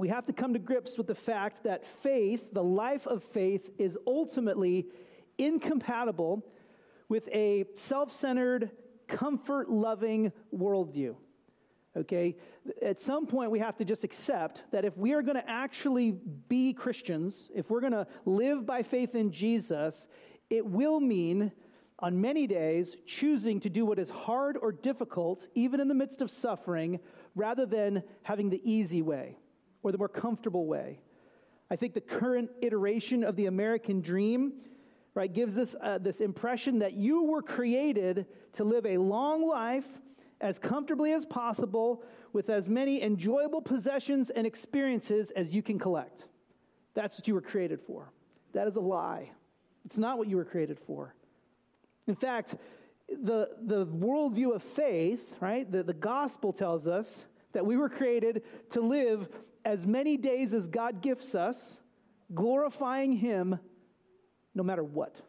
we have to come to grips with the fact that faith, the life of faith, is ultimately incompatible with a self-centered, comfort-loving worldview. Okay? At some point, we have to just accept that if we are going to actually be Christians, if we're going to live by faith in Jesus, it will mean, on many days, choosing to do what is hard or difficult, even in the midst of suffering, rather than having the easy way or the more comfortable way. I think the current iteration of the American dream, right, gives us this impression that you were created to live a long life as comfortably as possible with as many enjoyable possessions and experiences as you can collect. That's what you were created for. That is a lie. It's not what you were created for. In fact, the worldview of faith, right, the gospel tells us that we were created to live as many days as God gifts us, glorifying Him no matter what.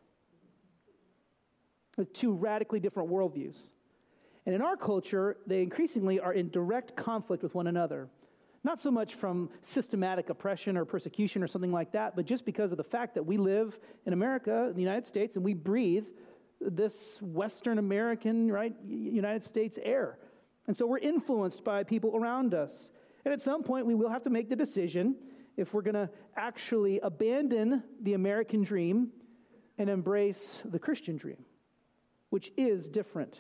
They're two radically different worldviews. And in our culture, they increasingly are in direct conflict with one another. Not so much from systematic oppression or persecution or something like that, but just because of the fact that we live in America, in the United States, and we breathe this Western American, right, United States air. And so we're influenced by people around us. And at some point, we will have to make the decision if we're going to actually abandon the American dream and embrace the Christian dream, which is different.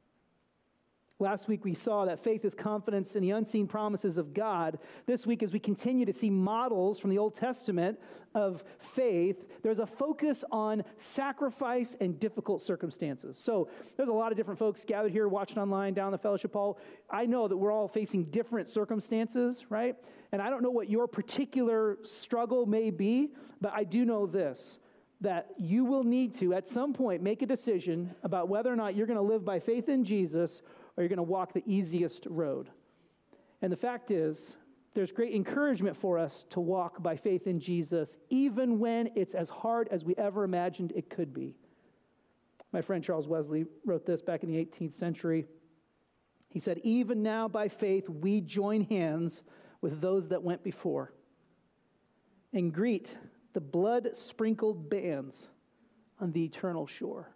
Last week we saw that faith is confidence in the unseen promises of God. This week, as we continue to see models from the Old Testament of faith, there's a focus on sacrifice and difficult circumstances. So there's a lot of different folks gathered here watching online down the fellowship hall. I know that we're all facing different circumstances, right? And I don't know what your particular struggle may be, but I do know this, that you will need to, at some point, make a decision about whether or not you're going to live by faith in Jesus or you're going to walk the easiest road. And the fact is, there's great encouragement for us to walk by faith in Jesus, even when it's as hard as we ever imagined it could be. My friend Charles Wesley wrote this back in the 18th century. He said, "Even now by faith we join hands with those that went before and greet the blood-sprinkled bands on the eternal shore."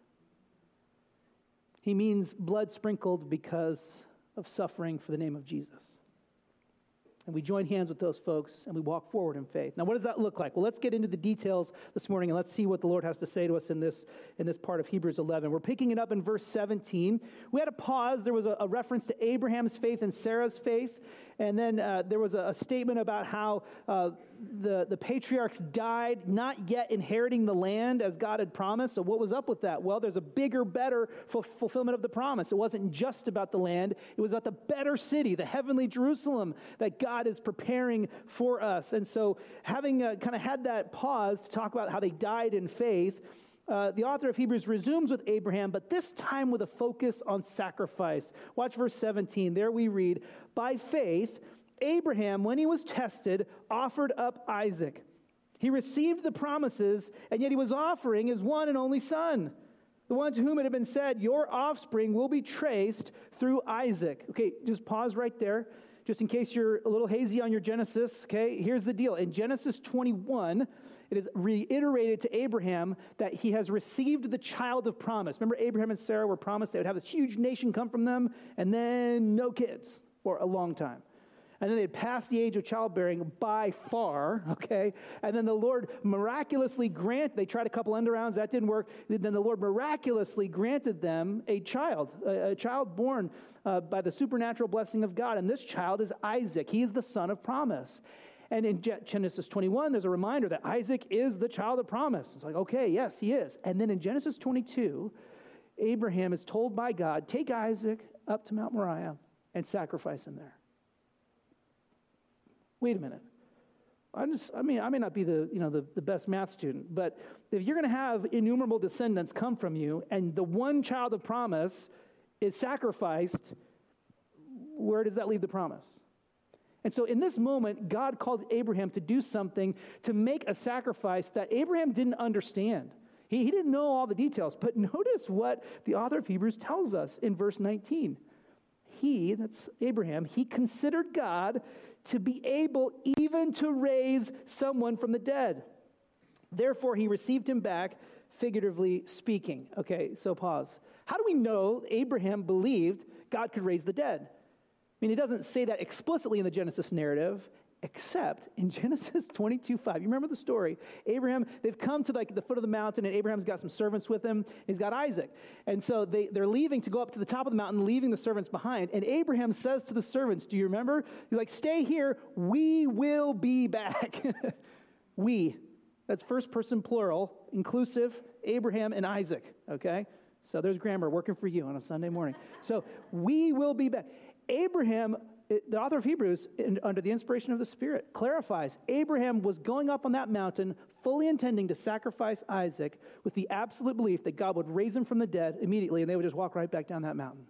He means blood-sprinkled because of suffering for the name of Jesus. And we join hands with those folks and we walk forward in faith. Now, what does that look like? Well, let's get into the details this morning and let's see what the Lord has to say to us in this part of Hebrews 11. We're picking it up in verse 17. We had a pause. There was a reference to Abraham's faith and Sarah's faith. And then there was a statement about how the patriarchs died not yet inheriting the land as God had promised. So what was up with that? Well, there's a bigger, better fulfillment of the promise. It wasn't just about the land. It was about the better city, the heavenly Jerusalem that God is preparing for us. And so having kind of had that pause to talk about how they died in faith, the author of Hebrews resumes with Abraham, but this time with a focus on sacrifice. Watch verse 17. There we read, "By faith, Abraham, when he was tested, offered up Isaac. He received the promises, and yet he was offering his one and only son, the one to whom it had been said, 'Your offspring will be traced through Isaac.'" Okay, just pause right there. Just in case you're a little hazy on your Genesis, okay, here's the deal. In Genesis 21, it is reiterated to Abraham that he has received the child of promise. Remember, Abraham and Sarah were promised they would have this huge nation come from them, and then no kids for a long time. And then they'd pass the age of childbearing by far, okay? And then the Lord miraculously they tried a couple end arounds, that didn't work. Then the Lord miraculously granted them a child born by the supernatural blessing of God. And this child is Isaac. He is the son of promise. And in Genesis 21, there's a reminder that Isaac is the child of promise. It's like, okay, yes, he is. And then in Genesis 22, Abraham is told by God, take Isaac up to Mount Moriah and sacrifice him there. Wait a minute. I may not be the best math student, but if you're going to have innumerable descendants come from you and the one child of promise is sacrificed, where does that leave the promise? And so in this moment, God called Abraham to do something, to make a sacrifice that Abraham didn't understand. He didn't know all the details, but notice what the author of Hebrews tells us in verse 19. That's Abraham, he considered God to be able even to raise someone from the dead. Therefore, he received him back, figuratively speaking. Okay, so pause. How do we know Abraham believed God could raise the dead? I mean, it doesn't say that explicitly in the Genesis narrative, except in Genesis 22:5. You remember the story? Abraham, they've come to like the foot of the mountain, and Abraham's got some servants with him. He's got Isaac. And so they're leaving to go up to the top of the mountain, leaving the servants behind. And Abraham says to the servants, do you remember? He's like, stay here. We will be back. We. That's first person plural, inclusive, Abraham and Isaac. Okay? So there's grammar working for you on a Sunday morning. So we will be back. Abraham, the author of Hebrews, under the inspiration of the Spirit, clarifies Abraham was going up on that mountain fully intending to sacrifice Isaac with the absolute belief that God would raise him from the dead immediately, and they would just walk right back down that mountain.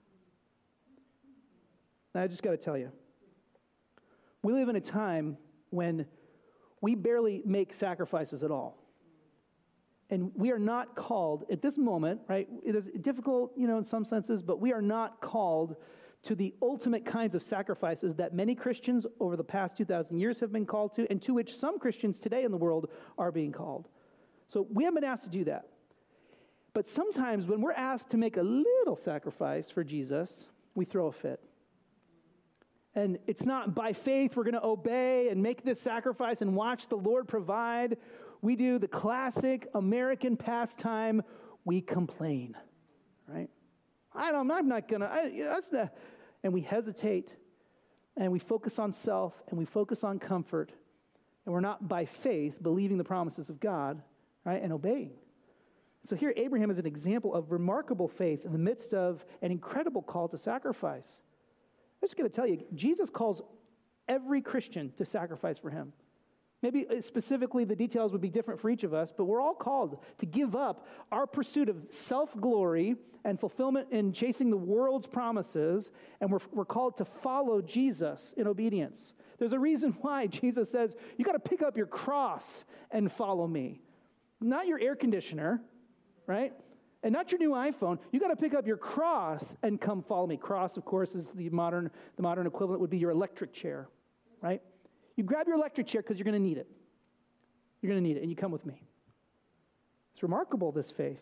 Now, I just got to tell you, we live in a time when we barely make sacrifices at all. And we are not called, at this moment, right, it is difficult, in some senses, but we are not called to the ultimate kinds of sacrifices that many Christians over the past 2,000 years have been called to, and to which some Christians today in the world are being called. So we haven't been asked to do that. But sometimes when we're asked to make a little sacrifice for Jesus, we throw a fit. And it's not by faith we're going to obey and make this sacrifice and watch the Lord provide. We do the classic American pastime, we complain, right? I'm not going to, and we hesitate, and we focus on self, and we focus on comfort, and we're not by faith believing the promises of God, right, and obeying. So here Abraham is an example of remarkable faith in the midst of an incredible call to sacrifice. I'm just going to tell you, Jesus calls every Christian to sacrifice for him. Maybe specifically the details would be different for each of us, but we're all called to give up our pursuit of self-glory and fulfillment in chasing the world's promises, and we're called to follow Jesus in obedience. There's a reason why Jesus says, you got to pick up your cross and follow me. Not your air conditioner, right? And not your new iPhone. You got to pick up your cross and come follow me. Cross, of course, is the modern equivalent would be your electric chair, right? You grab your electric chair because you're going to need it. You're going to need it, and you come with me. It's remarkable, this faith.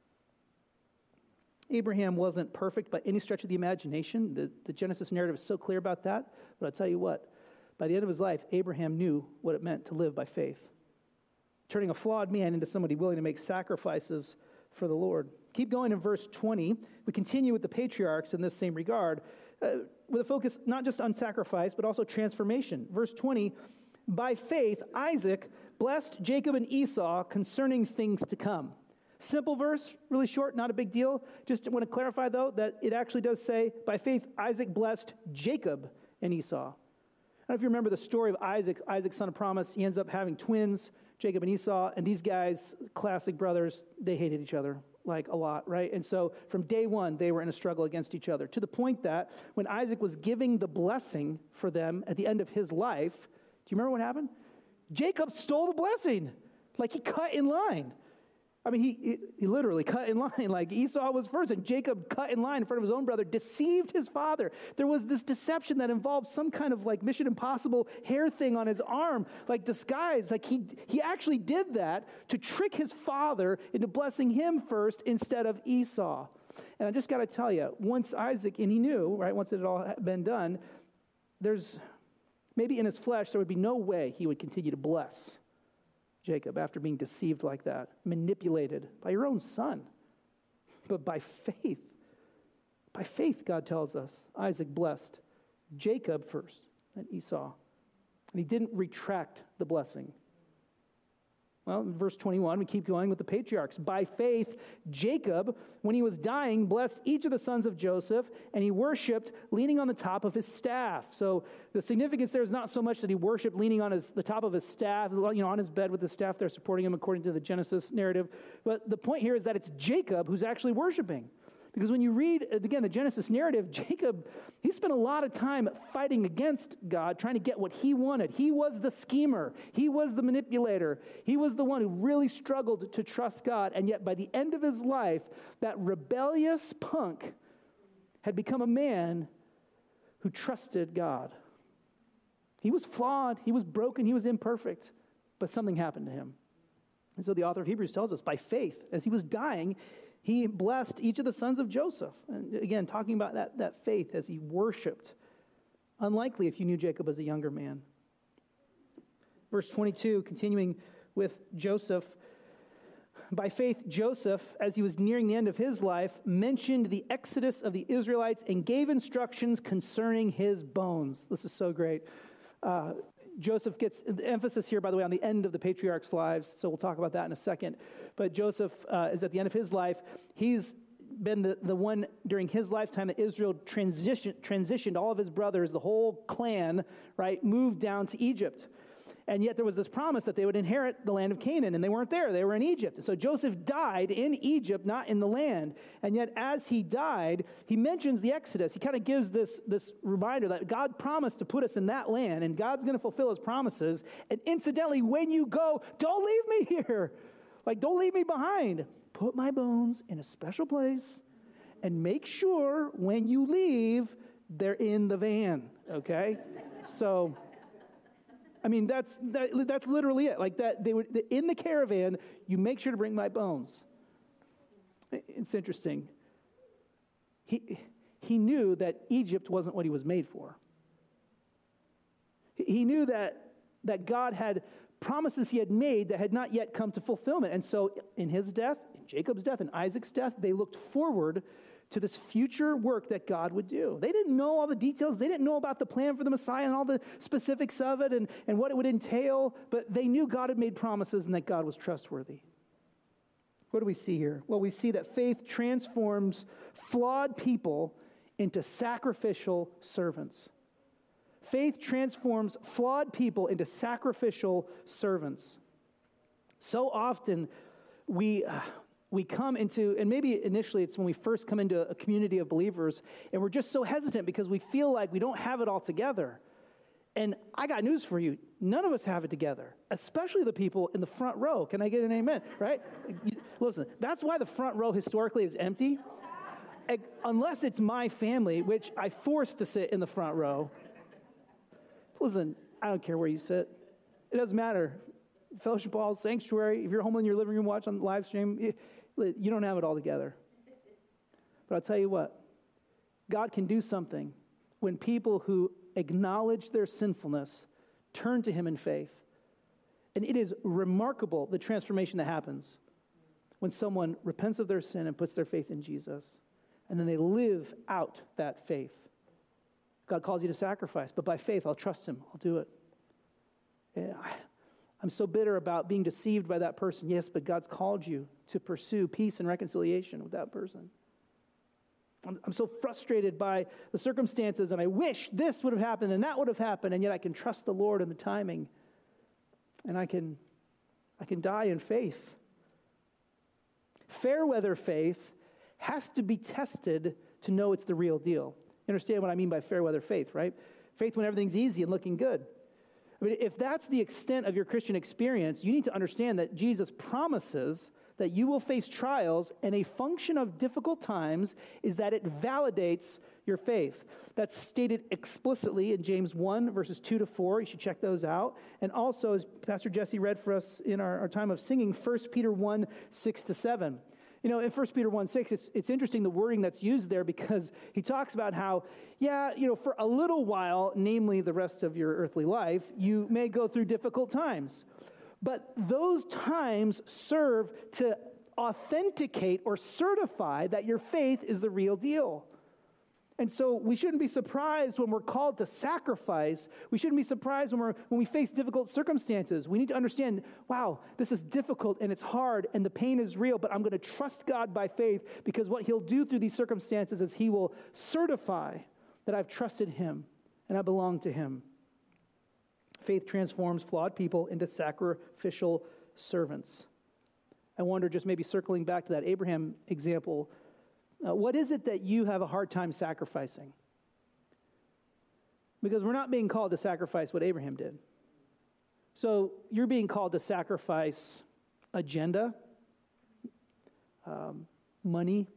Abraham wasn't perfect by any stretch of the imagination. The Genesis narrative is so clear about that. But I'll tell you what, by the end of his life, Abraham knew what it meant to live by faith, turning a flawed man into somebody willing to make sacrifices for the Lord. Keep going in verse 20. We continue with the patriarchs in this same regard, with a focus not just on sacrifice, but also transformation. Verse 20, by faith, Isaac blessed Jacob and Esau concerning things to come. Simple verse, really short, not a big deal. Just want to clarify, though, that it actually does say, by faith, Isaac blessed Jacob and Esau. I don't know if you remember the story of Isaac, son of promise. He ends up having twins, Jacob and Esau, and these guys, classic brothers, they hated each other like a lot, right? And so from day one, they were in a struggle against each other, to the point that when Isaac was giving the blessing for them at the end of his life, do you remember what happened? Jacob stole the blessing. Like he cut in line. I mean, he literally cut in line. Like Esau was first, and Jacob cut in line in front of his own brother, deceived his father. There was this deception that involved some kind of like Mission Impossible hair thing on his arm, like disguise. Like he actually did that to trick his father into blessing him first instead of Esau. And I just got to tell you, once Isaac, and he knew, right, once it had all been done, there's maybe in his flesh there would be no way he would continue to bless Jacob after being deceived like that, manipulated by your own son. But by faith, God tells us, Isaac blessed Jacob first, then Esau. And he didn't retract the blessing. Well, in verse 21, we keep going with the patriarchs. By faith, Jacob, when he was dying, blessed each of the sons of Joseph, and he worshipped leaning on the top of his staff. So the significance there is not so much that he worshipped leaning on the top of his staff, on his bed with the staff there supporting him according to the Genesis narrative. But the point here is that it's Jacob who's actually worshiping. Because when you read, again, the Genesis narrative, Jacob, he spent a lot of time fighting against God, trying to get what he wanted. He was the schemer. He was the manipulator. He was the one who really struggled to trust God. And yet by the end of his life, that rebellious punk had become a man who trusted God. He was flawed. He was broken. He was imperfect. But something happened to him. And so the author of Hebrews tells us, by faith, as he was dying, he blessed each of the sons of Joseph. And again, talking about that faith as he worshiped. Unlikely if you knew Jacob as a younger man. Verse 22, continuing with Joseph. By faith, Joseph, as he was nearing the end of his life, mentioned the exodus of the Israelites and gave instructions concerning his bones. This is so great. Joseph gets the emphasis here, by the way, on the end of the patriarchs' lives, so we'll talk about that in a second. But Joseph is at the end of his life. He's been the one during his lifetime that Israel transitioned all of his brothers, the whole clan, right, moved down to Egypt. And yet there was this promise that they would inherit the land of Canaan, and they weren't there. They were in Egypt. So Joseph died in Egypt, not in the land. And yet as he died, he mentions the Exodus. He kind of gives this reminder that God promised to put us in that land, and God's going to fulfill his promises. And incidentally, when you go, don't leave me here. Like, don't leave me behind. Put my bones in a special place, and make sure when you leave, they're in the van, okay? So... I mean, that's literally it. Like that, they would in the caravan. You make sure to bring my bones. It's interesting. He knew that Egypt wasn't what he was made for. He knew that God had promises he had made that had not yet come to fulfillment. And so, in his death, in Jacob's death, in Isaac's death, they looked forward to this future work that God would do. They didn't know all the details. They didn't know about the plan for the Messiah and all the specifics of it and what it would entail, but they knew God had made promises and that God was trustworthy. What do we see here? Well, we see that faith transforms flawed people into sacrificial servants. Faith transforms flawed people into sacrificial servants. So often we come into, and maybe initially it's when we first come into a community of believers, and we're just so hesitant because we feel like we don't have it all together. And I got news for you. None of us have it together, especially the people in the front row. Can I get an amen? Right? Listen, that's why the front row historically is empty. Unless it's my family, which I force to sit in the front row. Listen, I don't care where you sit. It doesn't matter. Fellowship Hall, Sanctuary, if you're home in your living room watching the live stream, you don't have it all together. But I'll tell you what, God can do something when people who acknowledge their sinfulness turn to him in faith. And it is remarkable the transformation that happens when someone repents of their sin and puts their faith in Jesus. And then they live out that faith. God calls you to sacrifice, but by faith, I'll trust him. I'll do it. Yeah, I'm so bitter about being deceived by that person. Yes, but God's called you to pursue peace and reconciliation with that person. I'm so frustrated by the circumstances, and I wish this would have happened and that would have happened, and yet I can trust the Lord in the timing, and I can die in faith. Fair weather faith has to be tested to know it's the real deal. You understand what I mean by fair weather faith, right? Faith when everything's easy and looking good. I mean, if that's the extent of your Christian experience, you need to understand that Jesus promises that you will face trials, and a function of difficult times is that it validates your faith. That's stated explicitly in James 1, verses 2 to 4. You should check those out. And also, as Pastor Jesse read for us in our time of singing, 1 Peter 1, 6 to 7. You know, in 1 Peter 1, 6, it's interesting the wording that's used there, because he talks about how, for a little while, namely the rest of your earthly life, you may go through difficult times. But those times serve to authenticate or certify that your faith is the real deal. And so we shouldn't be surprised when we're called to sacrifice. We shouldn't be surprised when we face difficult circumstances. We need to understand, wow, this is difficult and it's hard and the pain is real, but I'm going to trust God by faith, because what he'll do through these circumstances is he will certify that I've trusted him and I belong to him. Faith transforms flawed people into sacrificial servants. I wonder, just maybe circling back to that Abraham example, what is it that you have a hard time sacrificing? Because we're not being called to sacrifice what Abraham did. So you're being called to sacrifice agenda, money,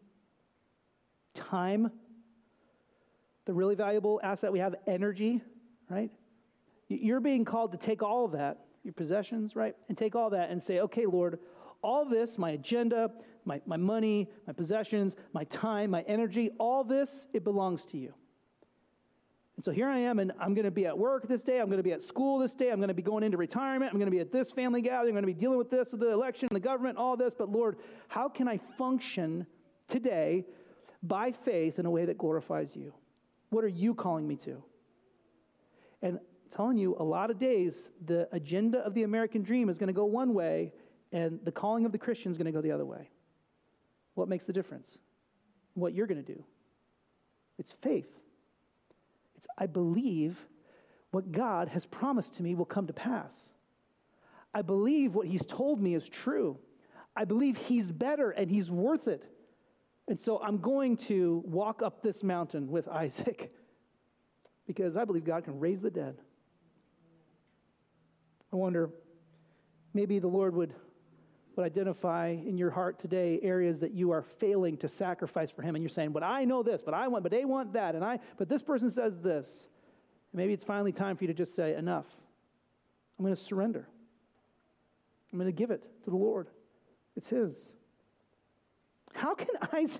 time, the really valuable asset we have, energy, right? You're being called to take all of that, your possessions, right? And take all that and say, okay, Lord, all this, my agenda, my money, my possessions, my time, my energy, all this, it belongs to you. And so here I am, and I'm going to be at work this day. I'm going to be at school this day. I'm going to be going into retirement. I'm going to be at this family gathering. I'm going to be dealing with this, the election, the government, all this. But Lord, how can I function today by faith in a way that glorifies you? What are you calling me to? And I'm telling you, a lot of days, the agenda of the American dream is going to go one way, and the calling of the Christian is going to go the other way. What makes the difference? What you're going to do. It's faith. It's, I believe what God has promised to me will come to pass. I believe what he's told me is true. I believe he's better and he's worth it. And so I'm going to walk up this mountain with Isaac because I believe God can raise the dead. I wonder, maybe the Lord would identify in your heart today areas that you are failing to sacrifice for him, and you're saying, but I know this, but they want that, but this person says this. And maybe it's finally time for you to just say, enough. I'm going to surrender. I'm going to give it to the Lord. It's his. How can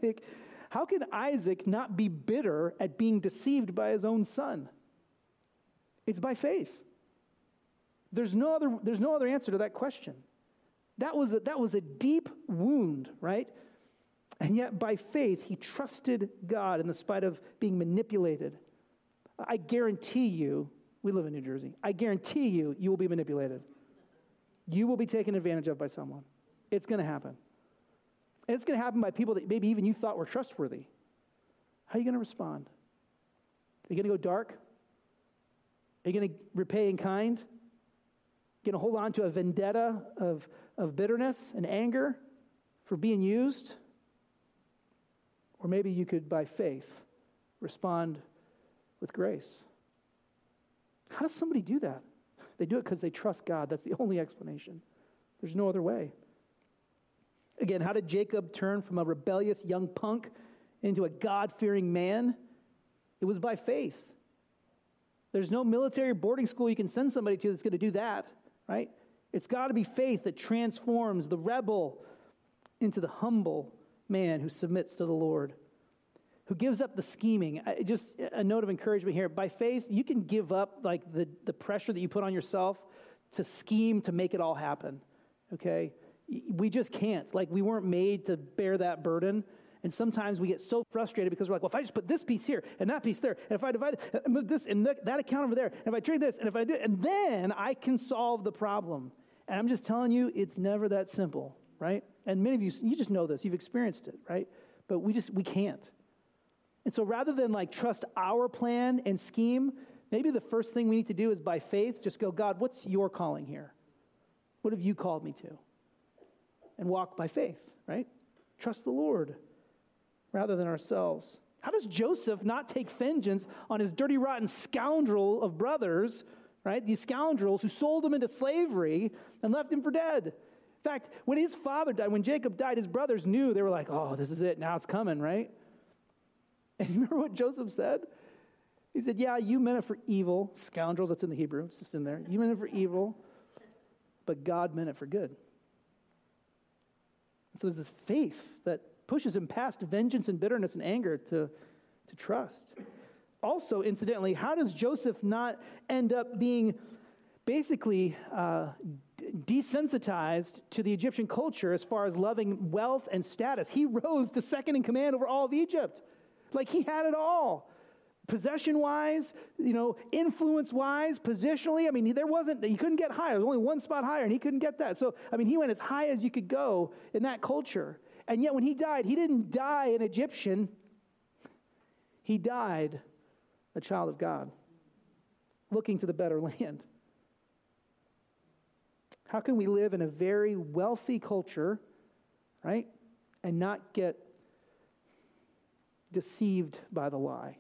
Isaac not be bitter at being deceived by his own son? It's by faith. There's no other answer to that question. That was a deep wound, right? And yet by faith, he trusted God in the spite of being manipulated. I guarantee you, we live in New Jersey, I guarantee you, you will be manipulated. You will be taken advantage of by someone. It's going to happen. And it's going to happen by people that maybe even you thought were trustworthy. How are you going to respond? Are you going to go dark? Are you going to repay in kind? Are you going to hold on to a vendetta of bitterness and anger for being used? Or maybe you could, by faith, respond with grace. How does somebody do that? They do it because they trust God. That's the only explanation. There's no other way. Again, how did Jacob turn from a rebellious young punk into a God-fearing man? It was by faith. There's no military boarding school you can send somebody to that's going to do that, right? It's got to be faith that transforms the rebel into the humble man who submits to the Lord, who gives up the scheming. Just a note of encouragement here. By faith, you can give up like the pressure that you put on yourself to scheme to make it all happen, okay? We just can't. Like, we weren't made to bear that burden. And sometimes we get so frustrated because we're like, well, if I just put this piece here and that piece there, and if I divide and move this and that account over there, and if I trade this, and if I do, and then I can solve the problem. And I'm just telling you, it's never that simple, right? And many of you just know this. You've experienced it, right? But we can't. And so rather than like trust our plan and scheme, maybe the first thing we need to do is by faith, just go, God, what's your calling here? What have you called me to? And walk by faith, right? Trust the Lord rather than ourselves. How does Joseph not take vengeance on his dirty, rotten scoundrel of brothers, right? These scoundrels who sold him into slavery and left him for dead. In fact, when his father died, when Jacob died, his brothers knew. They were like, oh, this is it. Now it's coming, right? And you remember what Joseph said? He said, yeah, you meant it for evil. Scoundrels, that's in the Hebrew. It's just in there. You meant it for evil, but God meant it for good. So there's this faith that pushes him past vengeance and bitterness and anger to trust. Also, incidentally, how does Joseph not end up being basically desensitized to the Egyptian culture as far as loving wealth and status? He rose to second in command over all of Egypt. Like, he had it all. Possession-wise, influence-wise, positionally. I mean, he couldn't get higher. There was only one spot higher, and he couldn't get that. So, I mean, he went as high as you could go in that culture. And yet when he died, he didn't die an Egyptian. He died a child of God, looking to the better land. How can we live in a very wealthy culture, right, and not get deceived by the lie?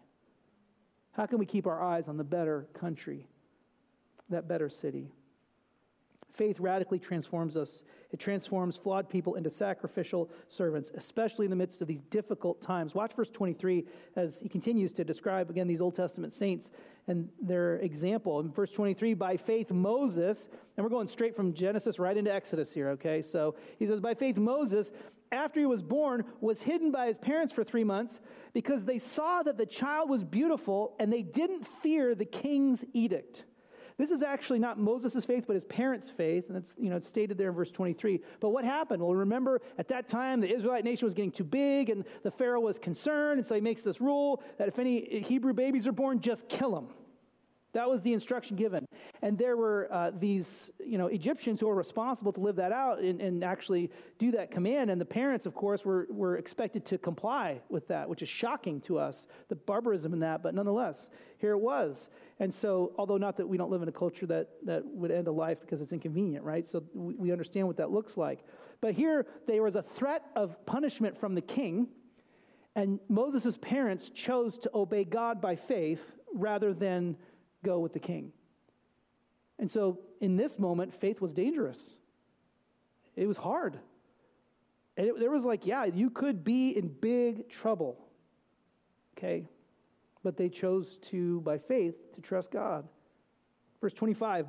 How can we keep our eyes on the better country, that better city? Faith radically transforms us. It transforms flawed people into sacrificial servants, especially in the midst of these difficult times. Watch verse 23 as he continues to describe, again, these Old Testament saints and their example. In verse 23, by faith Moses, and we're going straight from Genesis right into Exodus here, okay? So he says, by faith Moses, after he was born, was hidden by his parents for 3 months because they saw that the child was beautiful and they didn't fear the king's edict. This is actually not Moses' faith, but his parents' faith, and it's stated there in verse 23. But what happened? Well, remember, at that time, the Israelite nation was getting too big, and the Pharaoh was concerned, and so he makes this rule that if any Hebrew babies are born, just kill them. That was the instruction given. And there were these, Egyptians who were responsible to live that out and actually do that command. And the parents, of course, were expected to comply with that, which is shocking to us, the barbarism in that. But nonetheless, here it was. And so, although not that we don't live in a culture that would end a life because it's inconvenient, right? So we understand what that looks like. But here, there was a threat of punishment from the king. And Moses' parents chose to obey God by faith rather than go with the king. And so in this moment, faith was dangerous. It was hard. And there was you could be in big trouble. Okay? But they chose to, by faith, to trust God. Verse 25,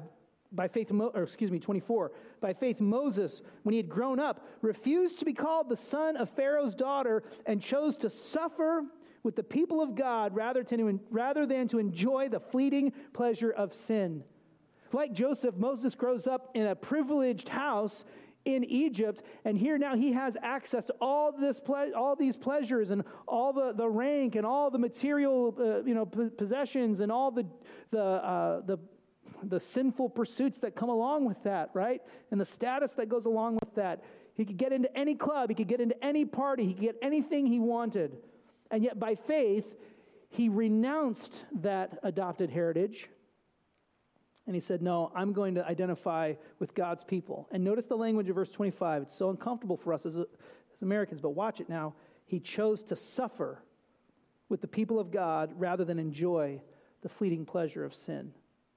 24. By faith, Moses, when he had grown up, refused to be called the son of Pharaoh's daughter and chose to suffer with the people of God rather than to enjoy the fleeting pleasure of sin. Like Joseph, Moses grows up in a privileged house in Egypt, and here now he has access to all these pleasures and all the rank and all the material possessions and all the sinful pursuits that come along with that, right? And the status that goes along with that. He could get into any club, he could get into any party, he could get anything he wanted. And yet by faith, he renounced that adopted heritage. And he said, no, I'm going to identify with God's people. And notice the language of verse 25. It's so uncomfortable for us as Americans, but watch it now. He chose to suffer with the people of God rather than enjoy the fleeting pleasure of sin.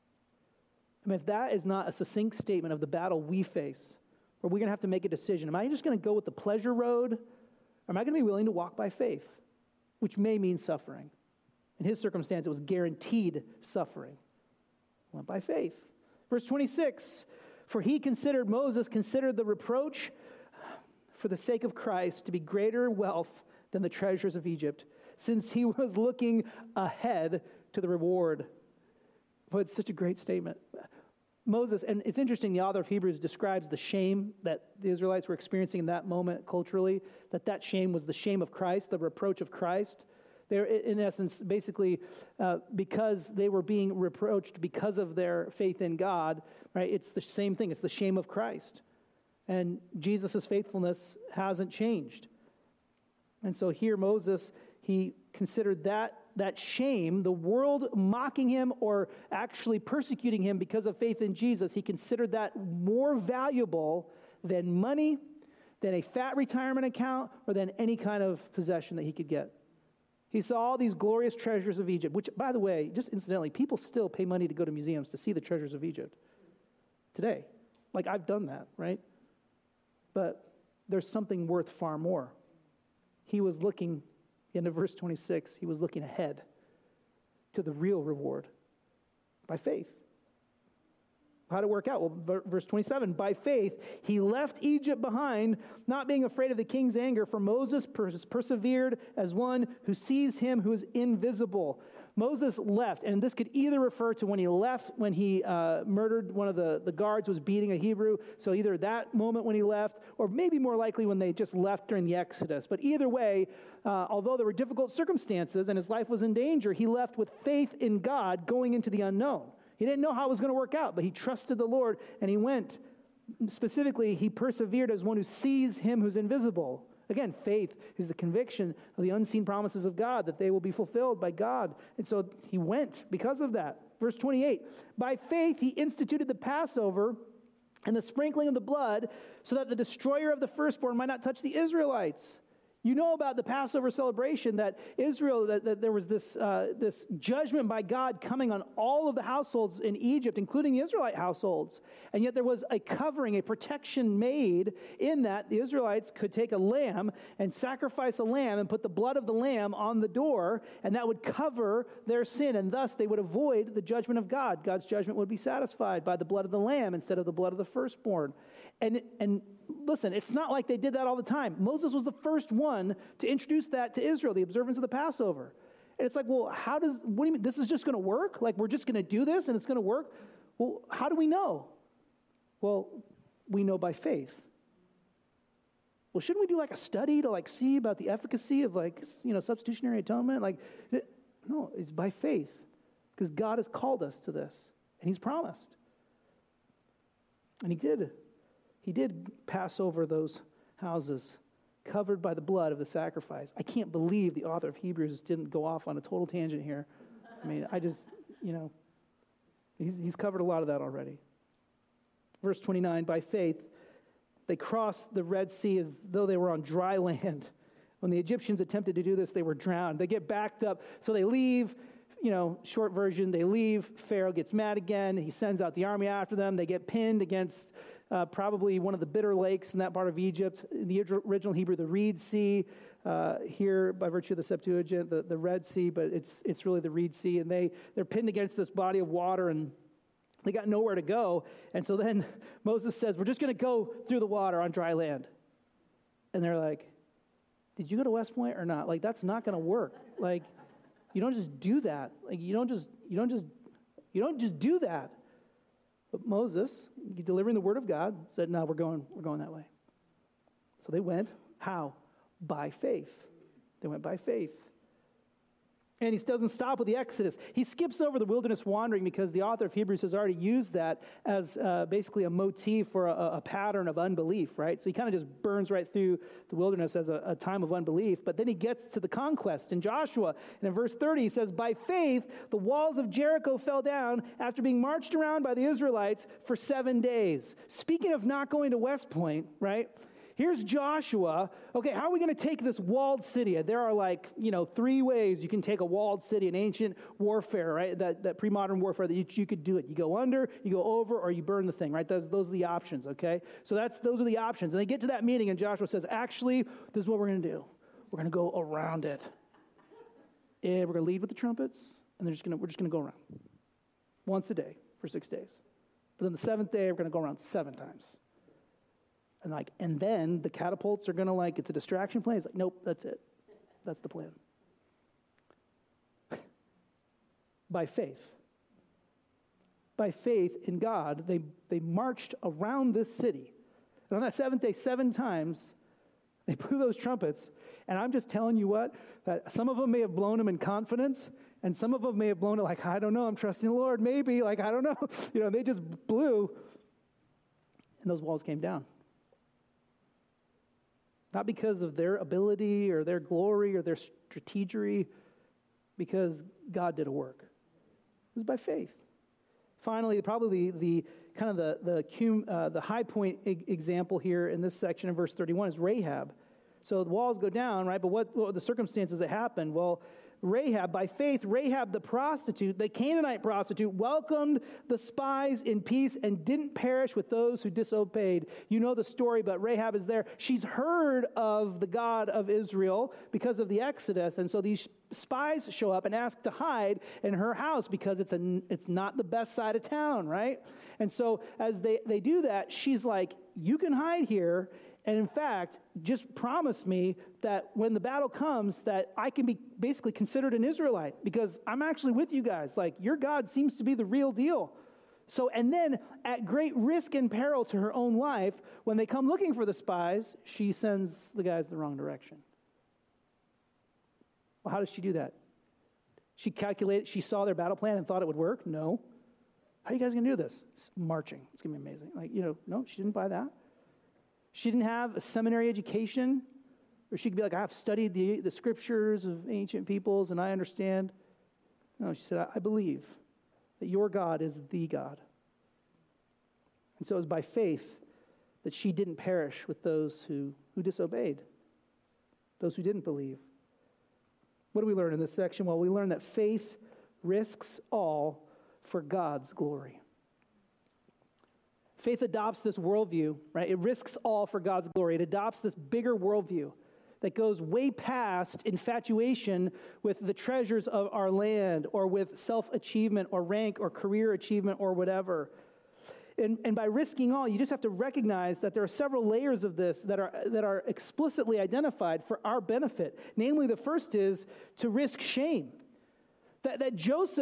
I mean, if that is not a succinct statement of the battle we face, where we're going to have to make a decision, am I just going to go with the pleasure road, or am I going to be willing to walk by faith? Which may mean suffering. In his circumstance, it was guaranteed suffering. Went by faith. Verse 26, for Moses considered the reproach for the sake of Christ to be greater wealth than the treasures of Egypt, since he was looking ahead to the reward. But it's such a great statement. Moses, and it's interesting, the author of Hebrews describes the shame that the Israelites were experiencing in that moment culturally, that shame was the shame of Christ, the reproach of Christ. They're, in essence, basically, because they were being reproached because of their faith in God, right? It's the same thing. It's the shame of Christ. And Jesus' faithfulness hasn't changed. And so here Moses, he considered that shame, the world mocking him or actually persecuting him because of faith in Jesus, he considered that more valuable than money, than a fat retirement account, or than any kind of possession that he could get. He saw all these glorious treasures of Egypt, which, by the way, just incidentally, people still pay money to go to museums to see the treasures of Egypt today. Like, I've done that, right? But there's something worth far more. He was looking, end of verse 26, he was looking ahead to the real reward by faith. How did it work out? Well, verse 27, by faith, he left Egypt behind, not being afraid of the king's anger, for Moses persevered as one who sees him who is invisible. Moses left, and this could either refer to when he left, when he murdered one of the guards who was beating a Hebrew, so either that moment when he left, or maybe more likely when they just left during the Exodus. But either way, although there were difficult circumstances and his life was in danger, he left with faith in God going into the unknown. He didn't know how it was going to work out, but he trusted the Lord, and he went. Specifically, he persevered as one who sees him who's invisible. Again, faith is the conviction of the unseen promises of God, that they will be fulfilled by God. And so he went because of that. Verse 28, by faith he instituted the Passover and the sprinkling of the blood so that the destroyer of the firstborn might not touch the Israelites. You know about the Passover celebration that Israel, that there was this judgment by God coming on all of the households in Egypt, including the Israelite households. And yet there was a covering, a protection made in that the Israelites could take a lamb and sacrifice a lamb and put the blood of the lamb on the door, and that would cover their sin, and thus they would avoid the judgment of God. God's judgment would be satisfied by the blood of the lamb instead of the blood of the firstborn. And listen, it's not like they did that all the time. Moses was the first one to introduce that to Israel, the observance of the Passover. And it's like, well, what do you mean? This is just going to work? Like, we're just going to do this and it's going to work? Well, how do we know? Well, we know by faith. Well, shouldn't we do like a study to like see about the efficacy of like, substitutionary atonement? Like, no, it's by faith because God has called us to this and he's promised. And he did pass over those houses covered by the blood of the sacrifice. I can't believe the author of Hebrews didn't go off on a total tangent here. I mean, he's covered a lot of that already. Verse 29, by faith, they crossed the Red Sea as though they were on dry land. When the Egyptians attempted to do this, they were drowned. They get backed up, so they leave. Short version, they leave. Pharaoh gets mad again. He sends out the army after them. They get pinned against probably one of the bitter lakes in that part of Egypt. In the original Hebrew, the Reed Sea. Here, by virtue of the Septuagint, the Red Sea, but it's really the Reed Sea. And they're pinned against this body of water, and they got nowhere to go. And so then Moses says, we're just going to go through the water on dry land. And they're like, did you go to West Point or not? Like, that's not going to work. Like, you don't just do that. Like, you don't just do that. But Moses, delivering the word of God, said, no, we're going that way. So they went. How? By faith. They went by faith. And he doesn't stop with the Exodus. He skips over the wilderness wandering because the author of Hebrews has already used that as basically a motif for a pattern of unbelief, right? So he kind of just burns right through the wilderness as a time of unbelief. But then he gets to the conquest in Joshua. And in verse 30, he says, by faith, the walls of Jericho fell down after being marched around by the Israelites for 7 days. Speaking of not going to West Point, right? Here's Joshua. Okay, how are we going to take this walled city? There are 3 ways you can take a walled city in ancient warfare, right? That pre-modern warfare that you could do it. You go under, you go over, or you burn the thing, right? Those are the options, okay? So those are the options. And they get to that meeting and Joshua says, actually, this is what we're going to do. We're going to go around it. And we're going to lead with the trumpets, and we're just going to go around. Once a day for 6 days. But then the 7th day, we're going to go around 7 times. And then the catapults are going to it's a distraction plan. It's like, nope, that's it. That's the plan. By faith. By faith in God, they marched around this city. And on that 7th day, 7 times, they blew those trumpets. And I'm just telling you what, that some of them may have blown them in confidence, and some of them may have blown it I don't know, I'm trusting the Lord, maybe, I don't know. They just blew, and those walls came down. Not because of their ability or their glory or their strategery, because God did a work. It was by faith. Finally, probably the high point example here in this section in verse 31 is Rahab. So the walls go down, right? But what were the circumstances that happened? Well, Rahab, by faith, Rahab the prostitute, the Canaanite prostitute, welcomed the spies in peace and didn't perish with those who disobeyed. You know the story, but Rahab is there. She's heard of the God of Israel because of the Exodus, and so these spies show up and ask to hide in her house because it's not the best side of town, right? And so as they do that, she's like, you can hide here. And in fact, just promise me that when the battle comes, that I can be basically considered an Israelite because I'm actually with you guys. Your God seems to be the real deal. So, and then at great risk and peril to her own life, when they come looking for the spies, she sends the guys the wrong direction. Well, how does she do that? She saw their battle plan and thought it would work? No. How are you guys going to do this? It's marching. It's going to be amazing. No, she didn't buy that. She didn't have a seminary education, or she could be like, I've studied the scriptures of ancient peoples and I understand. No, she said, I believe that your God is the God. And so it was by faith that she didn't perish with those who disobeyed. those who didn't believe. What do we learn in this section? Well, we learn that faith risks all for God's glory. Faith adopts this worldview, right? It risks all for God's glory. It adopts this bigger worldview that goes way past infatuation with the treasures of our land or with self-achievement or rank or career achievement or whatever. And by risking all, you just have to recognize that there are several layers of this that are explicitly identified for our benefit. Namely, the first is to risk shame. That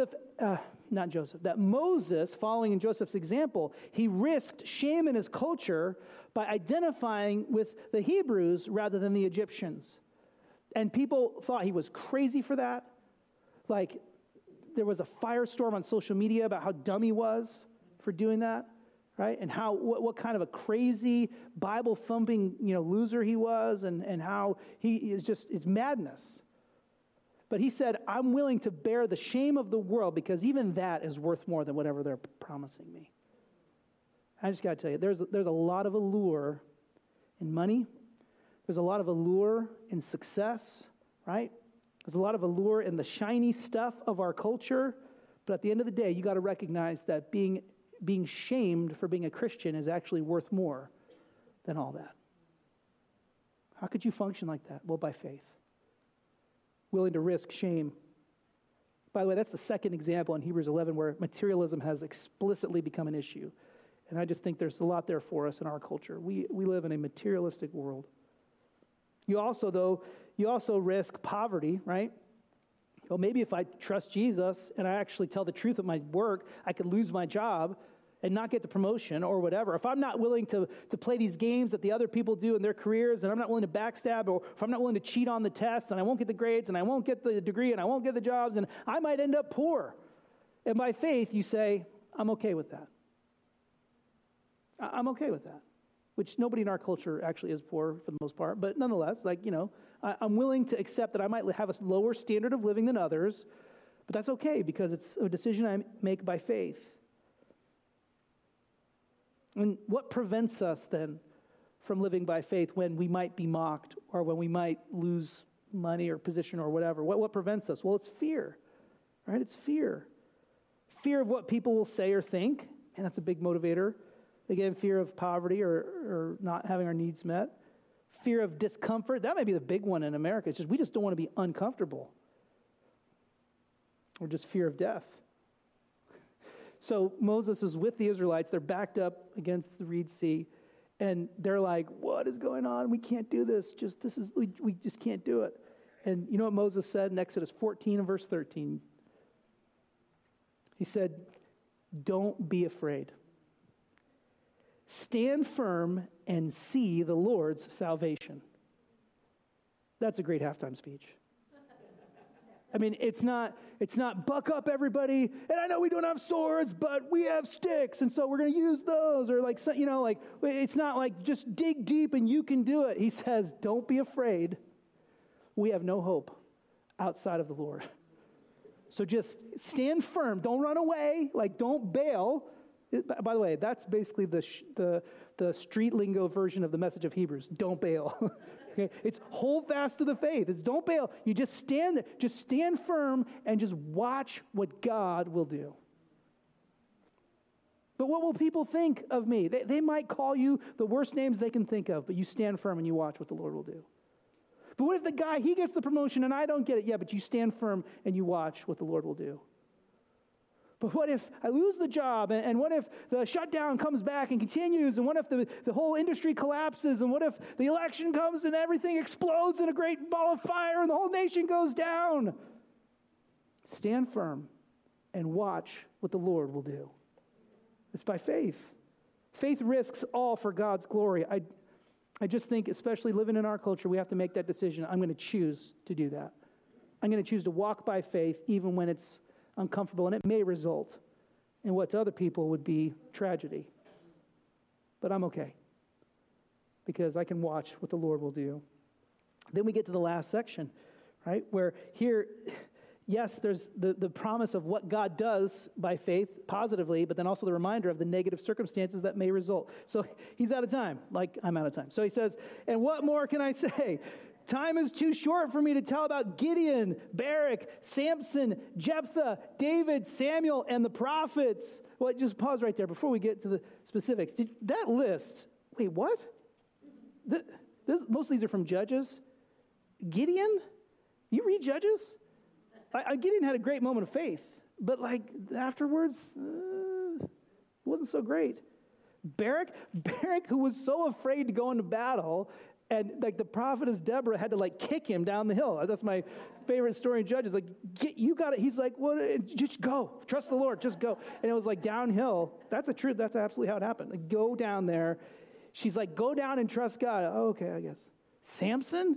Moses, following in Joseph's example, he risked shame in his culture by identifying with the Hebrews rather than the Egyptians. And people thought he was crazy for that. Like, there was a firestorm on social media about how dumb he was for doing that, right? And how what kind of a crazy Bible-thumping, loser he was, and how he is it's madness. But he said, I'm willing to bear the shame of the world because even that is worth more than whatever they're promising me. I just got to tell you, there's a lot of allure in money. There's a lot of allure in success, right? There's a lot of allure in the shiny stuff of our culture. But at the end of the day, you got to recognize that being shamed for being a Christian is actually worth more than all that. How could you function like that? Well, by faith. Willing to risk shame. By the way, that's the second example in Hebrews 11 where materialism has explicitly become an issue. And I just think there's a lot there for us in our culture. We live in a materialistic world. You also risk poverty, right? Well, maybe if I trust Jesus and I actually tell the truth at my work, I could lose my job and not get the promotion or whatever. If I'm not willing to play these games that the other people do in their careers, and I'm not willing to backstab, or if I'm not willing to cheat on the tests, and I won't get the grades, and I won't get the degree, and I won't get the jobs, and I might end up poor. And by faith, you say, I'm okay with that. I'm okay with that, which nobody in our culture actually is poor for the most part. But nonetheless, I'm willing to accept that I might have a lower standard of living than others, but that's okay because it's a decision I make by faith. And what prevents us then from living by faith when we might be mocked or when we might lose money or position or whatever? What prevents us? Well, it's fear, right? It's fear. Fear of what people will say or think, and that's a big motivator. Again, fear of poverty or not having our needs met. Fear of discomfort. That may be the big one in America. It's just we just don't want to be uncomfortable. Or just fear of death. So Moses is with the Israelites. They're backed up against the Reed Sea. And they're like, what is going on? We can't do this. We just can't do it. And you know what Moses said in Exodus 14 and verse 13? He said, don't be afraid. Stand firm and see the Lord's salvation. That's a great halftime speech. I mean, it's not buck up everybody, and I know we don't have swords, but we have sticks, and so we're going to use those, or it's not like just dig deep and you can do it. He says, don't be afraid. We have no hope outside of the Lord. So just stand firm. Don't run away. Don't bail. By the way, that's basically the street lingo version of the message of Hebrews. Don't bail. Okay? It's hold fast to the faith. It's don't bail. You just stand there. Just stand firm and just watch what God will do. But what will people think of me? They might call you the worst names they can think of, but you stand firm and you watch what the Lord will do. But what if the guy, he gets the promotion and I don't get it? Yeah, but you stand firm and you watch what the Lord will do. But what if I lose the job? And what if the shutdown comes back and continues? And what if the whole industry collapses? And what if the election comes and everything explodes in a great ball of fire and the whole nation goes down? Stand firm and watch what the Lord will do. It's by faith. Faith risks all for God's glory. I just think, especially living in our culture, we have to make that decision. I'm going to choose to do that. I'm going to choose to walk by faith even when it's uncomfortable, and it may result in what to other people would be tragedy. But I'm okay because I can watch what the Lord will do. Then we get to the last section, right? Where here, yes, there's the promise of what God does by faith positively, but then also the reminder of the negative circumstances that may result. So he's out of time, like I'm out of time. So he says, and what more can I say? Time is too short for me to tell about Gideon, Barak, Samson, Jephthah, David, Samuel, and the prophets. Well, just pause right there before we get to the specifics. That list, wait, what? Most of these are from Judges. Gideon? You read Judges? Gideon had a great moment of faith, but like afterwards, it wasn't so great. Barak, who was so afraid to go into battle, and like the prophetess Deborah had to like kick him down the hill. That's my favorite story in Judges. Like, you got it. He's like, well, just go. Trust the Lord. Just go. And it was like downhill. That's a truth. That's absolutely how it happened. Like, go down there. She's like, go down and trust God. Oh, okay, I guess. Samson?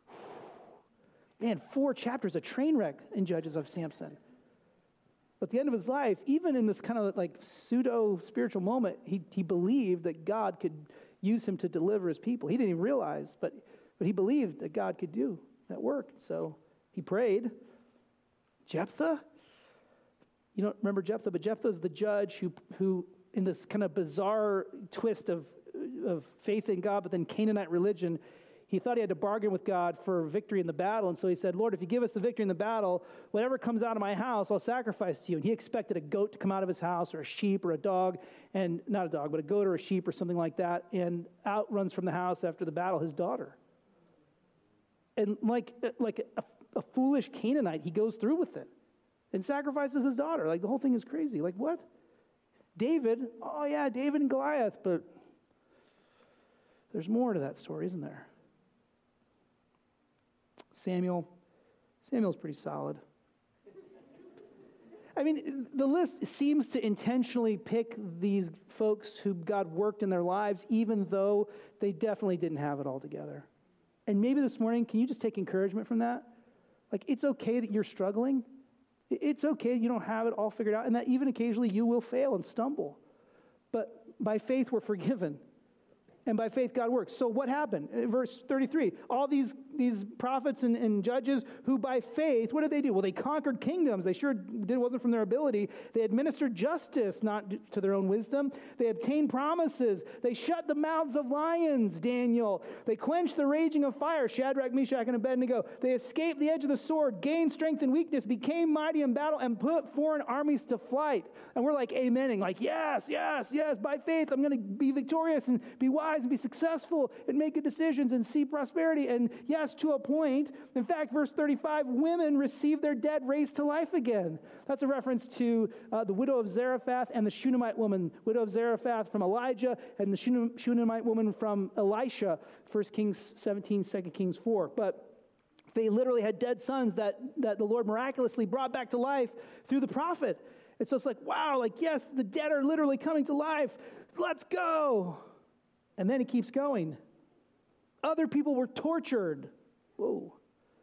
Man, 4 chapters, a train wreck in Judges of Samson. But at the end of his life, even in this kind of like pseudo-spiritual moment, he believed that God could use him to deliver his people. He didn't even realize, but he believed that God could do that work. So he prayed. Jephthah? You don't remember Jephthah, but Jephthah is the judge who in this kind of bizarre twist of faith in God, but then Canaanite religion, he thought he had to bargain with God for victory in the battle. And so he said, Lord, if you give us the victory in the battle, whatever comes out of my house, I'll sacrifice to you. And he expected a goat to come out of his house, or a sheep, or a dog, and not a dog, but a goat or a sheep or something like that. And out runs from the house after the battle his daughter. And like a foolish Canaanite, he goes through with it and sacrifices his daughter. Like, the whole thing is crazy. Like, what? David, oh yeah, David and Goliath, but there's more to that story, isn't there? Samuel's pretty solid. I mean, the list seems to intentionally pick these folks who God worked in their lives, even though they definitely didn't have it all together. And maybe this morning, can you just take encouragement from that? Like, it's okay that you're struggling. It's okay you don't have it all figured out, and that even occasionally you will fail and stumble. But by faith, we're forgiven. And by faith, God works. So what happened? Verse 33, all these prophets and judges who by faith, what did they do? Well, they conquered kingdoms. They sure did. It wasn't from their ability. They administered justice, not to their own wisdom. They obtained promises. They shut the mouths of lions, Daniel. They quenched the raging of fire, Shadrach, Meshach, and Abednego. They escaped the edge of the sword, gained strength and weakness, became mighty in battle, and put foreign armies to flight. And we're like amening, like, yes, yes, yes, by faith, I'm going to be victorious and be wise and be successful and make good decisions and see prosperity. And yes, to a point. In fact, verse 35, women received their dead raised to life again. That's a reference to the widow of Zarephath and the Shunammite woman. Widow of Zarephath from Elijah and the Shunammite woman from Elisha, 1 Kings 17, 2 Kings 4. But they literally had dead sons that the Lord miraculously brought back to life through the prophet. And so it's like, wow, like, yes, the dead are literally coming to life. Let's go. And then he keeps going. Other people were tortured. Whoa.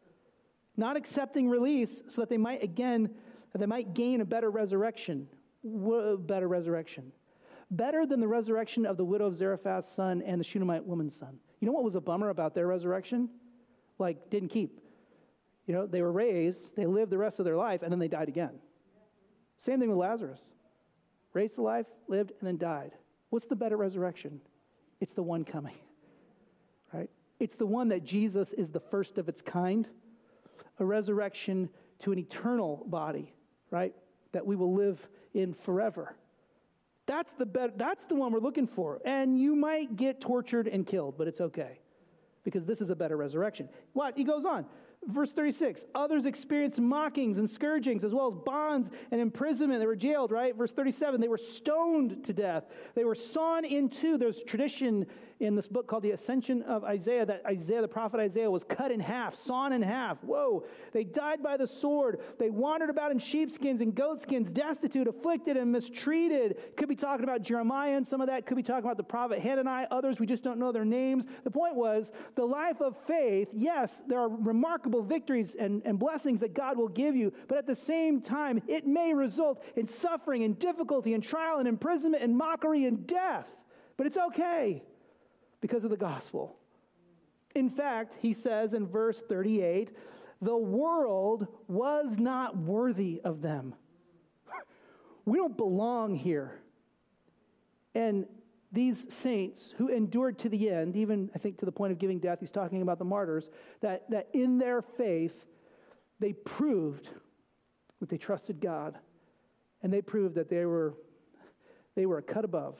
Not accepting release so that they might gain a better resurrection. Better resurrection. Better than the resurrection of the widow of Zarephath's son and the Shunammite woman's son. You know what was a bummer about their resurrection? Like, didn't keep. You know, they were raised, they lived the rest of their life, and then they died again. Same thing with Lazarus. Raised to life, lived, and then died. What's the better resurrection? It's the one coming, right? It's the one that Jesus is the first of its kind, a resurrection to an eternal body, right? That we will live in forever. That's the one we're looking for. And you might get tortured and killed, but it's okay, because this is a better resurrection. What? He goes on. Verse 36, others experienced mockings and scourgings, as well as bonds and imprisonment. They were jailed, right? Verse 37, they were stoned to death. They were sawn in two. There's tradition in this book called The Ascension of Isaiah, that Isaiah, the prophet Isaiah, was cut in half, sawn in half. Whoa. They died by the sword. They wandered about in sheepskins and goatskins, destitute, afflicted, and mistreated. Could be talking about Jeremiah and some of that. Could be talking about the prophet Hananiah. Others, we just don't know their names. The point was, the life of faith, yes, there are remarkable victories and blessings that God will give you, but at the same time, it may result in suffering and difficulty and trial and imprisonment and mockery and death. But it's okay, because of the gospel. In fact, he says in verse 38, the world was not worthy of them. We don't belong here. And these saints who endured to the end, even I think to the point of giving death, he's talking about the martyrs, that in their faith, they proved that they trusted God, and they proved that they were a cut above.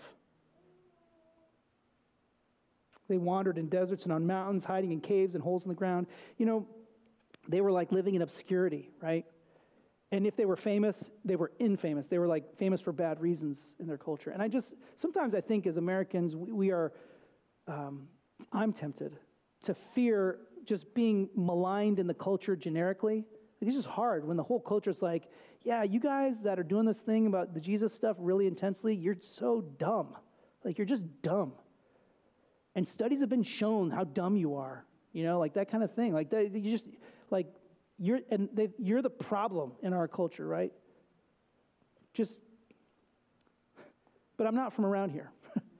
They wandered in deserts and on mountains, hiding in caves and holes in the ground. They were like living in obscurity, right? And if they were famous, they were infamous. They were like famous for bad reasons in their culture. And sometimes I think as Americans, we are, I'm tempted to fear just being maligned in the culture generically. It's just hard when the whole culture is like, yeah, you guys that are doing this thing about the Jesus stuff really intensely, you're so dumb. Like, you're just dumb. And studies have been shown how dumb you are, like that kind of thing. Like, you just, like, you're the problem in our culture, right? But I'm not from around here.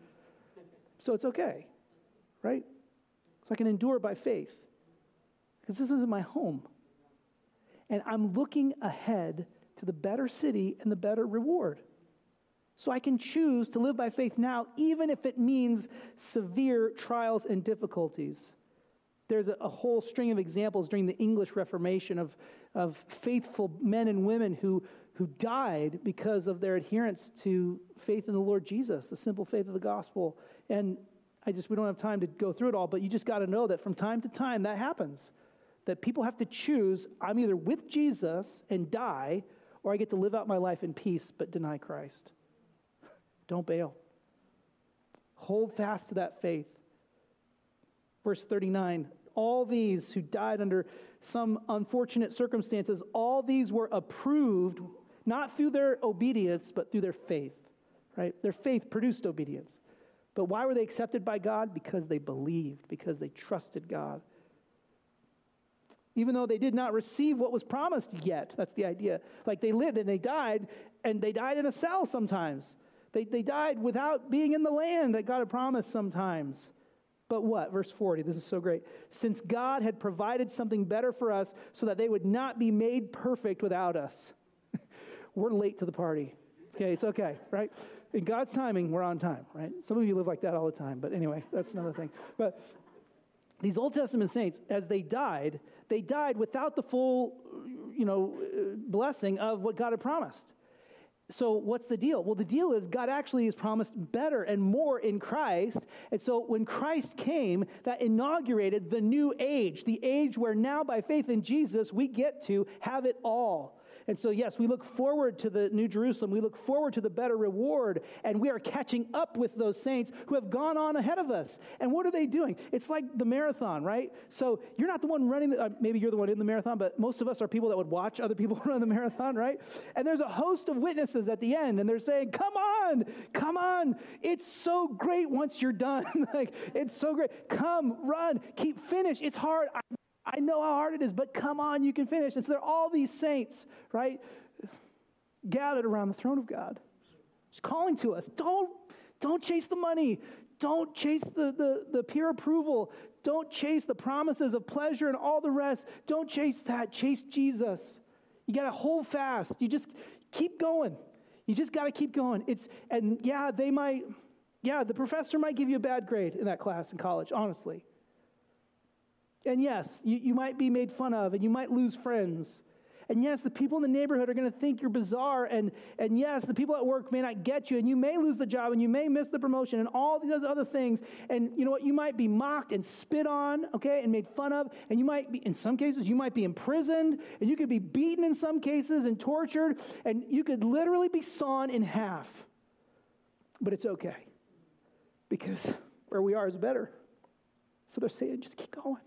So it's okay, right? So I can endure by faith because this isn't my home. And I'm looking ahead to the better city and the better reward. So I can choose to live by faith now, even if it means severe trials and difficulties. There's a whole string of examples during the English Reformation of faithful men and women who died because of their adherence to faith in the Lord Jesus, the simple faith of the gospel. And we don't have time to go through it all, but you just got to know that from time to time that happens. That people have to choose, I'm either with Jesus and die, or I get to live out my life in peace but deny Christ. Don't bail. Hold fast to that faith. Verse 39, all these who died under some unfortunate circumstances, all these were approved, not through their obedience, but through their faith, right? Their faith produced obedience. But why were they accepted by God? Because they believed, because they trusted God. Even though they did not receive what was promised yet. That's the idea. Like, they lived and they died in a cell sometimes. They died without being in the land that God had promised sometimes. But what? Verse 40, this is so great. Since God had provided something better for us so that they would not be made perfect without us. We're late to the party. Okay, it's okay, right? In God's timing, we're on time, right? Some of you live like that all the time, but anyway, that's another thing. But these Old Testament saints, as they died without the full, blessing of what God had promised. So what's the deal? Well, the deal is God actually has promised better and more in Christ. And so when Christ came, that inaugurated the new age, the age where now by faith in Jesus, we get to have it all. And so, yes, we look forward to the New Jerusalem. We look forward to the better reward. And we are catching up with those saints who have gone on ahead of us. And what are they doing? It's like the marathon, right? So you're not the one running, maybe you're the one in the marathon, but most of us are people that would watch other people run the marathon, right? And there's a host of witnesses at the end. And they're saying, come on. It's so great once you're done. Like, it's so great. Come, run, finish. It's hard. I know how hard it is, but come on, you can finish. And so there are all these saints, right, gathered around the throne of God. He's calling to us. Don't chase the money. Don't chase the peer approval. Don't chase the promises of pleasure and all the rest. Don't chase that. Chase Jesus. You got to hold fast. You just keep going. You just got to keep going. The professor might give you a bad grade in that class in college, honestly. And yes, you might be made fun of, and you might lose friends. And yes, the people in the neighborhood are going to think you're bizarre. And yes, the people at work may not get you, and you may lose the job, and you may miss the promotion, and all these other things. And you know what? You might be mocked and spit on, okay, and made fun of. And you might be, in some cases, you might be imprisoned, and you could be beaten in some cases and tortured, and you could literally be sawn in half. But it's okay, because where we are is better. So they're saying, just keep going.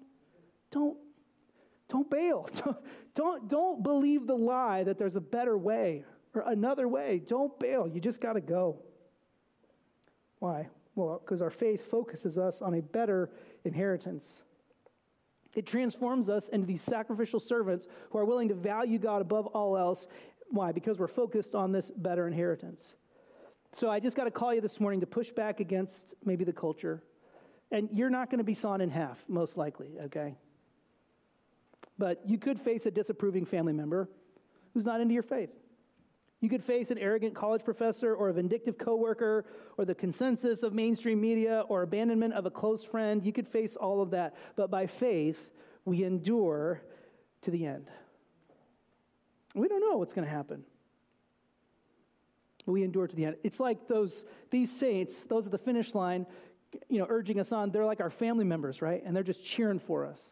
Don't bail. Don't believe the lie that there's a better way or another way. Don't bail. You just got to go. Why? Well, because our faith focuses us on a better inheritance. It transforms us into these sacrificial servants who are willing to value God above all else. Why? Because we're focused on this better inheritance. So I just got to call you this morning to push back against maybe the culture. And you're not going to be sawn in half, most likely, okay? But you could face a disapproving family member who's not into your faith. You could face an arrogant college professor or a vindictive coworker or the consensus of mainstream media or abandonment of a close friend. You could face all of that. But by faith, we endure to the end. We don't know what's going to happen. We endure to the end. It's like these saints, those at the finish line, urging us on. They're like our family members, right? And they're just cheering for us.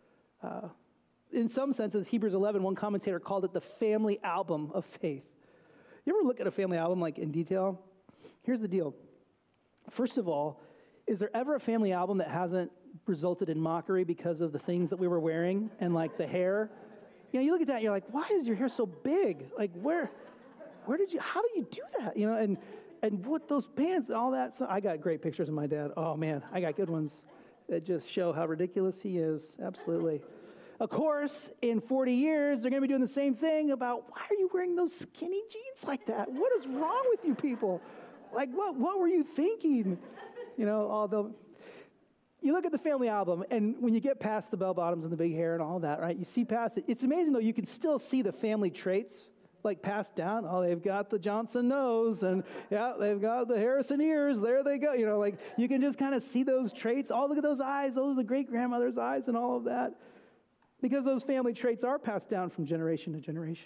In some senses, Hebrews 11, one commentator called it the family album of faith. You ever look at a family album like in detail? Here's the deal. First of all, is there ever a family album that hasn't resulted in mockery because of the things that we were wearing and like the hair? You look at that and you're like, why is your hair so big? Like how do you do that? And what those pants and all that. So I got great pictures of my dad. Oh man, I got good ones that just show how ridiculous he is. Absolutely. Of course, in 40 years, they're going to be doing the same thing about, why are you wearing those skinny jeans like that? What is wrong with you people? Like, what were you thinking? You look at the family album, and when you get past the bell bottoms and the big hair and all that, right, you see past it. It's amazing, though, you can still see the family traits, like, passed down. Oh, they've got the Johnson nose, and, yeah, they've got the Harrison ears. There they go. You can just kind of see those traits. Oh, look at those eyes. Those are the great-grandmother's eyes and all of that. Because those family traits are passed down from generation to generation.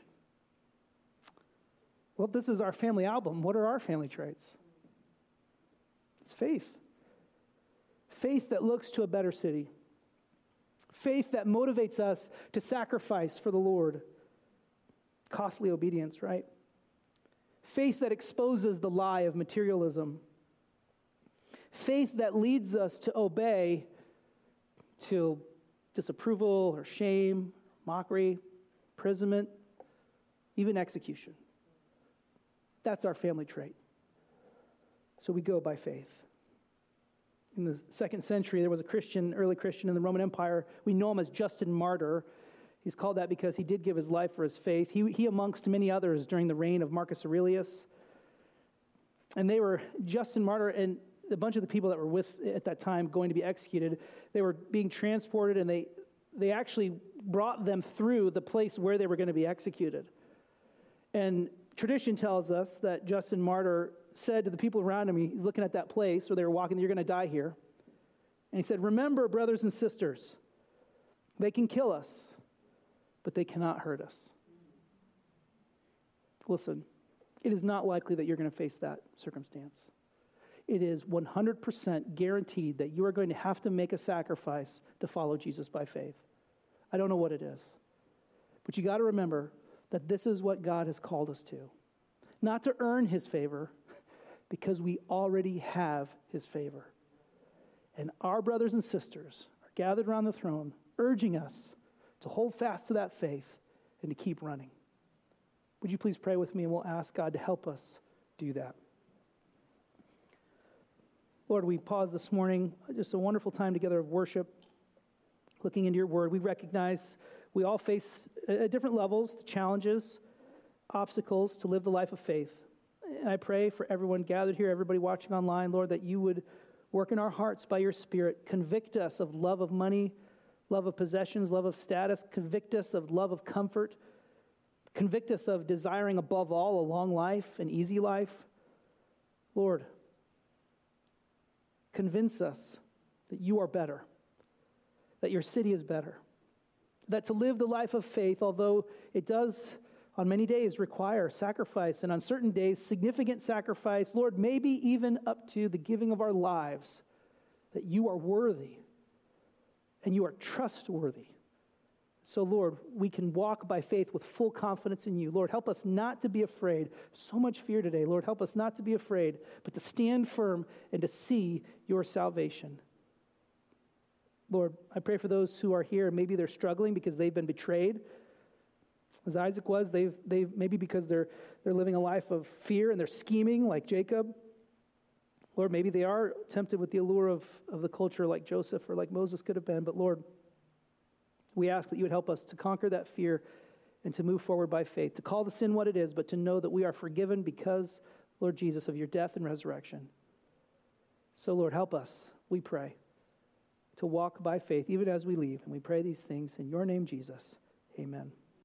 Well, this is our family album. What are our family traits? It's faith. Faith that looks to a better city. Faith that motivates us to sacrifice for the Lord. Costly obedience, right? Faith that exposes the lie of materialism. Faith that leads us to obey till disapproval or shame, mockery, imprisonment, even execution. That's our family trait. So we go by faith. In the 2nd century, there was a early Christian in the Roman Empire. We know him as Justin Martyr. He's called that because he did give his life for his faith. He amongst many others during the reign of Marcus Aurelius. And they were Justin Martyr and a bunch of the people that were with at that time going to be executed. They were being transported, and they actually brought them through the place where they were going to be executed. And tradition tells us that Justin Martyr said to the people around him, he's looking at that place where they were walking, you're going to die here. And he said, remember, brothers and sisters, they can kill us, but they cannot hurt us. Listen, it is not likely that you're going to face that circumstance. It is 100% guaranteed that you are going to have to make a sacrifice to follow Jesus by faith. I don't know what it is. But you got to remember that this is what God has called us to. Not to earn his favor, because we already have his favor. And our brothers and sisters are gathered around the throne, urging us to hold fast to that faith and to keep running. Would you please pray with me, and we'll ask God to help us do that. Lord, we pause this morning, just a wonderful time together of worship, looking into your word. We recognize we all face at different levels, challenges, obstacles to live the life of faith. And I pray for everyone gathered here, everybody watching online, Lord, that you would work in our hearts by your Spirit. Convict us of love of money, love of possessions, love of status. Convict us of love of comfort. Convict us of desiring above all a long life, an easy life. Lord, convince us that you are better, that your city is better, that to live the life of faith, although it does on many days require sacrifice, and on certain days significant sacrifice, Lord, maybe even up to the giving of our lives, that you are worthy and you are trustworthy. So, Lord, we can walk by faith with full confidence in you. Lord, help us not to be afraid. So much fear today. Lord, help us not to be afraid, but to stand firm and to see your salvation. Lord, I pray for those who are here, maybe they're struggling because they've been betrayed. As Isaac was, they've maybe because they're living a life of fear and they're scheming like Jacob. Lord, maybe they are tempted with the allure of the culture like Joseph or like Moses could have been. But Lord, we ask that you would help us to conquer that fear and to move forward by faith, to call the sin what it is, but to know that we are forgiven because, Lord Jesus, of your death and resurrection. So, Lord, help us, we pray, to walk by faith even as we leave. And we pray these things in your name, Jesus. Amen.